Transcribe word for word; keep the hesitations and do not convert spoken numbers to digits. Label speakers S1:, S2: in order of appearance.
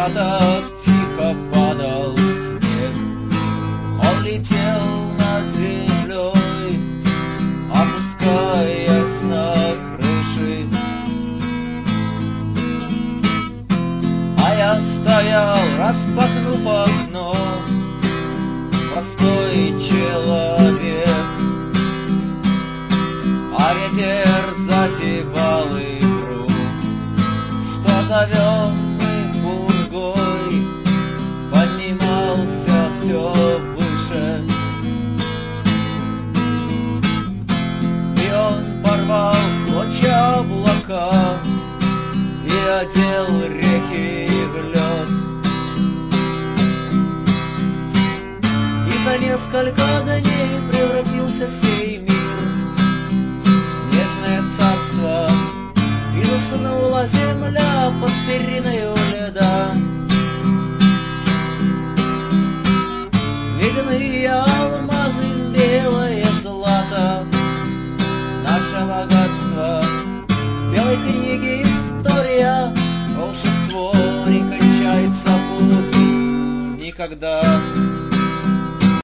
S1: скатах тихо падал снег. Он летел над землей, опускаясь на крыши, а я стоял, распахнув окно, простой человек. А ветер затевал игру, что зовем мы пургой, поднимался все выше. И он порвал в клочья облака и одел реки в лед. И за несколько дней превратился сей мир в снежное царство, и заснула земля под периною льда. Ледяные алмазы, белое злато, наше богатство. В белой книге история, волшебство не кончается пусть никогда.